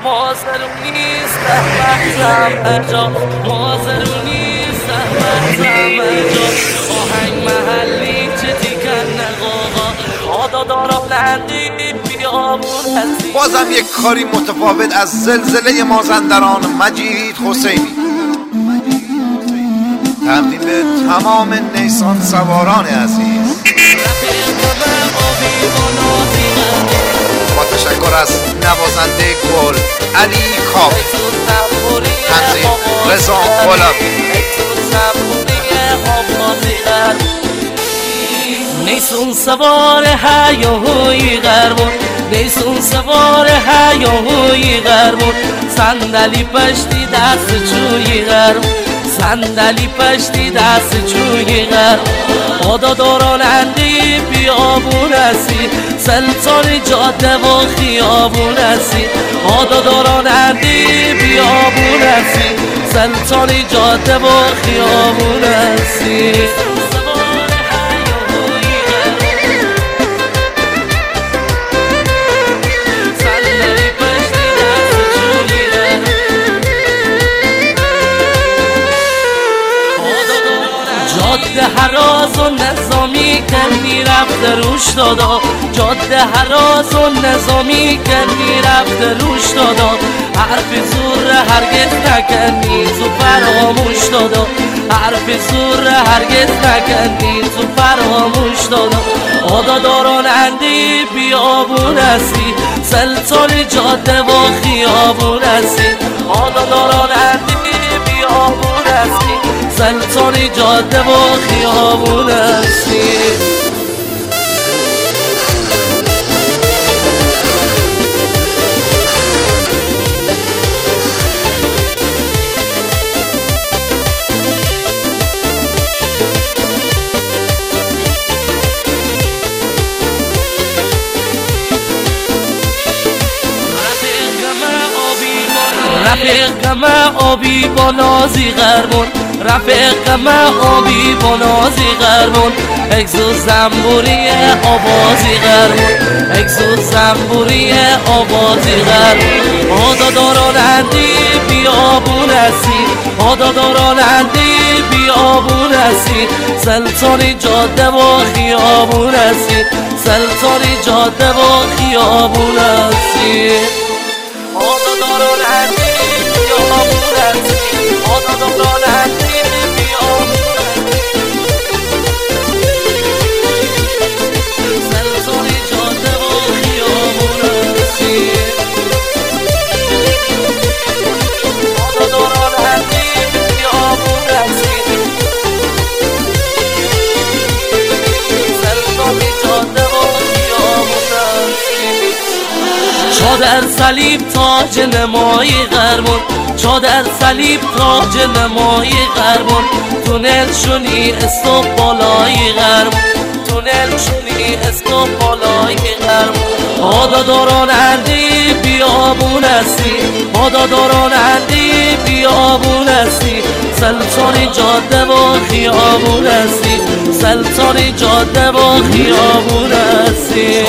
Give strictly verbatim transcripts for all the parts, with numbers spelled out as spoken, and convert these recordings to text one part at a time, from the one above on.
مازرو نیست احمد جا مازرو نیست احمد جا آهنگ محلی چه تیکن نقاقا آدا دارم لندی بیامون هستی. بازم یک کاری متفاوت از زلزله مازندران مجید حسینی تقدیم به تمام نیسان سواران عزیز با تشکر از نوازنده گل علی کاف، تنظیم رضا غلامی. نیسون سوار هیاهوی غربون نیسون سوار هیاهوی غربون صندلی پشتی دست چوی غربون صندلی پشتی دست چوی غربون آدا داراننده بیابون هستی سلطان جاده و خیابون هستی آدا داراننده بیابون هستی سلطان جاده و خیابون هستی. جاده هراز و نظامی کنی رفت روش دادا جاده هراز و نظامی کنی رفت روش دادا حرف زور هرگز نکنی تو فراموش دادا حرف زور هرگز نکنی تو فراموش دادا آدا داراننده بیابون هستی سلطان جاده و خیابون هستی آدا داراننده بیابون هستی سلطان جاده و خیابون هستی. رفیق ما آبی با نازی غربون رفیق ما آبی با نازی غربون اگزو زنبوری آوازی غربون اگزو زنبوری آوازی غربون آدا داراننده بیابون هستی آدا داراننده بیابون هستی سلطان جاده و خیابون هستی سلطان جاده و خیابون هستی آدا داراننده بیابون هستی آدا داراننده چادر صلیب تاج نمایی غربون چادر صلیب تاج نمایی غربون تونل شونی استو بالای غربون تونل شونی استو بالای غربون آدا داراننده بیابون هستی آدا داراننده بیابون هستی سلطان جاده و خیابون هستی سلطان جاده و خیابون هستی.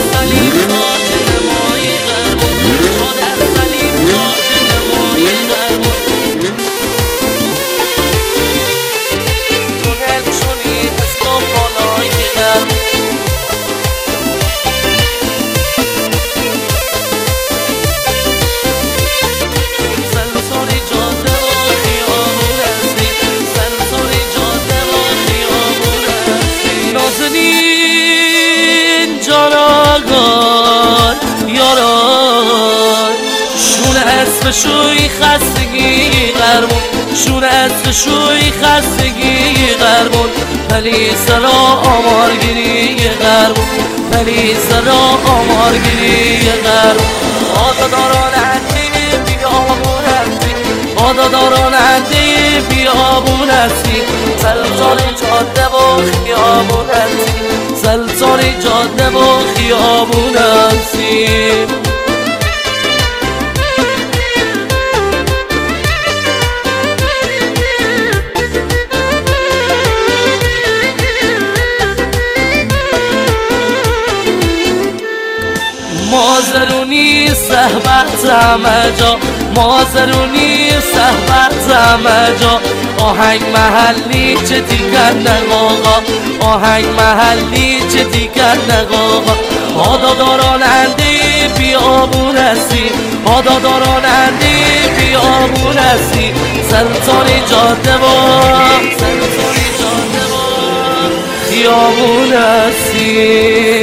شوی خستگی غربون شون اسب شوی خستگی غربون ولی سرا آمارگیری غربون ولی سرا آمارگیری غربون آدا داراننده بیابون هستی آدا داراننده بیابون هستی سلطان جاده و خیابون هستی سلطان جاده و خیابون هستی. مازرو مازرونی صحبت همه جا، مازرونی صحبت همه جا. آهنگ محلی چه دیگر نقاقا، آهنگ محلی چه دیگر نقاقا. هاداداراننده بیابون هستی، هاداداراننده بیابون هستی. سلطانی جاده و سلطانی جاده و بیابون هستی.